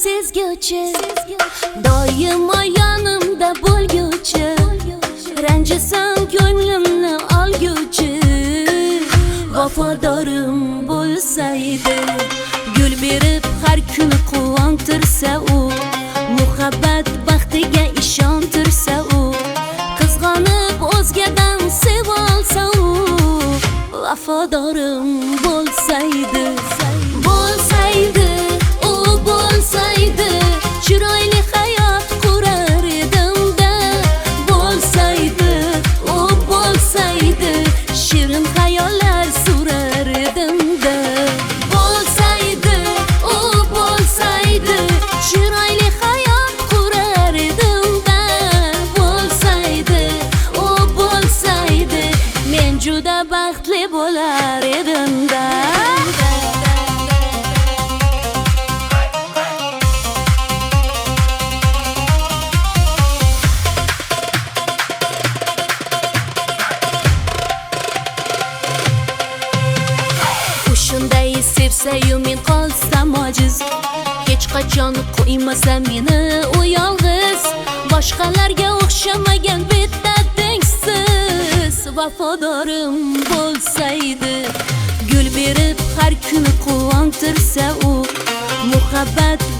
sezguvchi, doimo yonimda bo'lguvchi, ranjisam ko'nglimni olguvchi, vafodorim bo'lsaydi, gul berib har kuni quvontirsa u, muhabbat baxtiga ishontirsa u, qizg'onib o'zgadan sevolsa u, vafodorim bo'lsaydi, u bo'lsaydi, chiroyli hayot qurar edim-da, bo'lsaydi, u bo'lsaydi, shirin xayollar surar edim-da, bo'lsaydi, u bo'lsaydi, chiroyli hayot qurar edim-da, bo'lsaydi, u bo'lsaydi, men juda baxtli bo'lar edim-da. Shunday sevsa-yu men qolsam ojiz, hech qachon qo'ymasa meni u yolg'iz, boshqalarga o'xshamagan bitta tengsiz, vafodorim bo'lsaydi, gul berib har kuni quvontirsa u, muhabbat